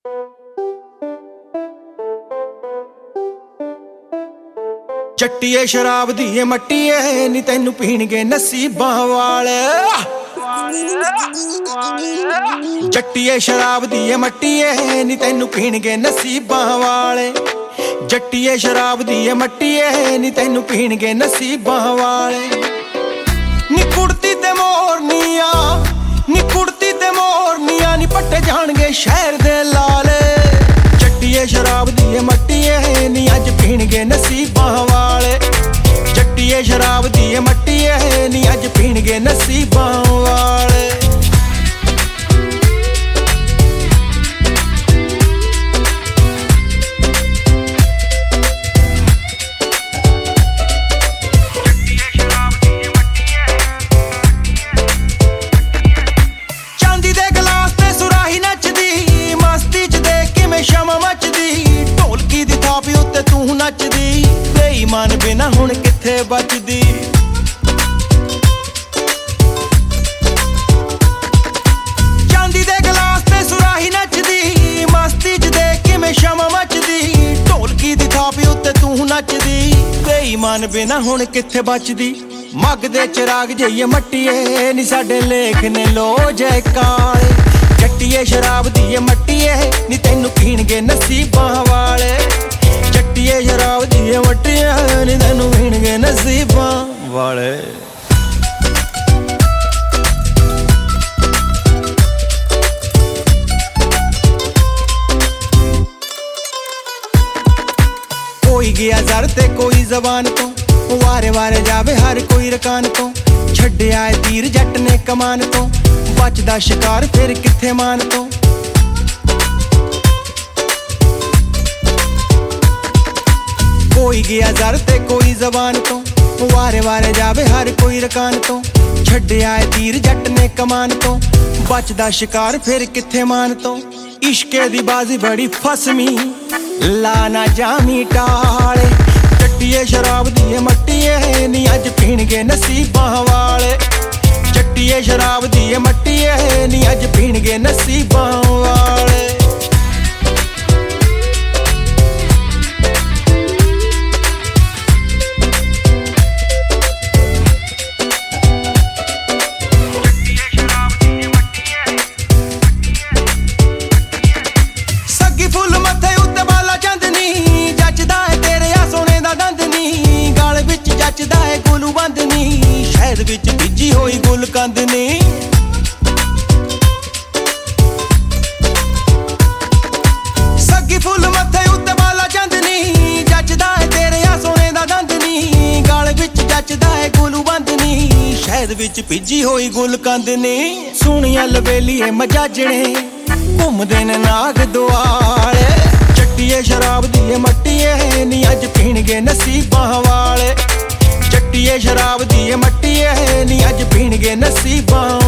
ਚੱਟੀਏ ਸ਼ਰਾਬ ਦੀ ਏ ਮੱਟੀਏ ਨੀ ਤੈਨੂੰ ਪੀਣਗੇ ਨਸੀਬਾਂ ਵਾਲੇ। ਜੱਟੀਏ ਸ਼ਰਾਬ ਦੀ ਏ ਮੱਟੀਏ ਨੀ ਤੈਨੂੰ ਪੀਣਗੇ ਨਸੀਬਾਂ ਵਾਲੇ। ਜੱਟੀਏ ਸ਼ਰਾਬ ਦੀ ਏ ਮੱਟੀਏ ਨੀ ਤੈਨੂੰ ਪੀਣਗੇ ਨਸੀਬਾਂ ਵਾਲੇ। ਨੀ ਕੁੜਤੀ ਤੇ ਮੋਰਨੀਆਂ, ਨੀ ਕੁੜਤੀ ਤੇ ਮੋਰਨੀਆਂ ਨੀ ਪੱਟੇ ਜਾਣਗੇ ਸ਼ਹਿਰ ਦੇ ਲਾਲੇ। ਜੱਟੀਏ ਸ਼ਰਾਬ ਦੀ ਏ ਮੱਟੀਏ ਨੀ ਅੱਜ ਪੀਣਗੇ ਨਸੀਬਾਂ ਵਾਲੇ। ਜੱਟੀਏ ਸ਼ਰਾਬ ਦੀ ਏ ਮੱਟੀਏ ਨੀ ਅੱਜ ਪੀਣਗੇ ਨਸੀਬਾਂ ਵਾਲੇ। ਚਾਂਦੀ ਦੇ ਗਲਾਸ ਤੇ ਸੁਰਾਹੀ ਨੱਚਦੀ, ਮਸਤੀ ਚ ਦੇਖ ਕਿਵੇਂ ਸ਼ਮਾ ਮੱਚਦੀ। ਢੋਲਕੀ ਦੀ ਥਾਪ ਉੱਤੇ ਤੂੰ ਨੱਚਦੀ, ਬੇਈਮਾਨ ਬਿਨਾ ਹੁਣ ਕਿੱਥੇ ਬਚਦੀ। ਚਾਂਦੀ ਦੇ ਗਲਾਸ ਤੇ ਸੁਰਾਹੀ ਨੱਚਦੀ, ਮਸਤੀ ਚ ਦੇਖ ਕਿਵੇਂ ਸ਼ਮਾ ਮੱਚਦੀ। ਢੋਲਕੀ ਦੀ ਥਾਪ ਉੱਤੇ ਤੂੰ ਨੱਚਦੀ, ਬੇਈਮਾਨ ਬਿਨਾ ਹੁਣ ਕਿੱਥੇ ਬਚਦੀ। ਮੱਗ ਦੇ ਚਿਰਾਗ ਜਈਏ ਮੱਟੀਏ ਨੀ ਸਾਡੇ ਲੇਖ ਨੇ ਲੋ ਜੈ ਕਾਲੇ। ਜੱਟੀਏ ਸ਼ਰਾਬ ਦੀ ਏ ਮੱਟੀਏ ਨੀ ਤੈਨੂੰ ਪੀਣਗੇ ਨਸੀਬਾਂ ਵਾਲੇ। ਜੱਟੀਏ ਸ਼ਰਾਬ ਦੀ ਏ ਮੱਟੀਏ ਨੀ ਤੈਨੂੰ ਪੀਣਗੇ ਨਸੀਬਾਂ ਵਾਲੇ। ਕੋਈ ਗਿਆ ਜ਼ਰ ਤੇ ਕੋਈ ਜ਼ਬਾਨ ਤੋਂ, ਵਾਰੇ ਵਾਰੇ ਜਾਵੇ ਹਰ ਕੋਈ ਰਕਾਨ ਤੋਂ। ਛੱਡਿਆ ਏ ਤੀਰ ਜੱਟ ਨੇ ਕਮਾਨ ਤੋਂ, ਬਚਦਾ ਸ਼ਿਕਾਰ ਫਿਰ ਕਿੱਥੇ ਮਾਨ ਤੋਂ। ਕੋਈ ਗਿਆ ਜ਼ਰ ਤੇ ਕੋਈ ਜ਼ਬਾਨ ਤੋਂ, ਵਾਰੇ ਵਾਰੇ ਜਾਵੇ ਹਰ ਕੋਈ ਰਕਾਨ ਤੋਂ। ਛੱਡਿਆ ਏ ਤੀਰ ਜੱਟ ਨੇ ਕਮਾਨ ਤੋਂ, ਬਚਦਾ ਸ਼ਿਕਾਰ ਫਿਰ ਕਿੱਥੇ ਮਾਨ ਤੋਂ। ਇਸ਼ਕੇ ਦੀ ਬਾਜ਼ੀ ਬੜੀ ਫਸਮੀ, ਲਾ ਨਾ ਜਾਮੀ ਟਾਲੇ। ਜੱਟੀਏ ਸ਼ਰਾਬ ਦੀ ਏ ਮੱਟੀਏ ਨੀ ਅੱਜ ਪੀਣਗੇ ਨਸੀਬਾਂ ਵਾਲੇ। ਜੱਟੀਏ ਸ਼ਰਾਬ ਦੀ ਏ ਮੱਟੀਏ ਨੀ ਅੱਜ ਪੀਣਗੇ ਨਸੀਬਾਂ ਵਾਲੇ। ਸੱਗੀ ਫੁੱਲ ਮੱਥੇ ਉੱਤੇ ਬਾਲਾ ਚੰਦਨੀ, ਜੱਚਦਾ ਏ ਤੇਰੇ ਆ ਸੋਨੇ ਦਾ ਦੰਦ ਨੀ। ਗਲ ਵਿੱਚ ਜੱਚਦਾ ਏ ਗੁਲੂ ਬੰਦ ਨੀ, ਸ਼ਹਿਦ ਵਿੱਚ ਭਿੱਜੀ ਹੋਈ ਗੁਲਕੰਦ ਨੀ। ਸੱਗੀ ਫੁੱਲ ਮੱਥੇ ਉੱਤੇ ਬਾਲਾ ਚੰਦਨੀ, ਜੱਚਦਾ ਏ ਤੇਰੇ ਆ ਸੋਨੇ ਦਾ ਦੰਦ ਨੀ। ਗਲ ਵਿੱਚ ਜੱਚਦਾ ਏ ਗੁਲੂ ਬੰਦ ਨੀ, ਸ਼ਹਿਦ ਵਿੱਚ ਭਿੱਜੀ ਹੋਈ ਗੁਲਕੰਦ ਨੀ। ਸੋਹਣੀਆਂ ਲਵੇਲੀਏ ਮਜਾਜਣੇ ਘੁੰਮਦੇ ਨੇ ਨਾਗ ਦੁਆਲੇ। ਜੱਟੀਏ ਸ਼ਰਾਬ ਦੀ ਏ ਮੱਟੀਏ ਨੀ ਅੱਜ ਪੀਣਗੇ ਨਸੀਬਾਂ ਵਾਲੇ। ਜੱਟੀਏ ਸ਼ਰਾਬ ਦੀ ਏ ਮੱਟੀਏ ਨੀ ਅੱਜ ਪੀਣਗੇ ਨਸੀਬਾਂ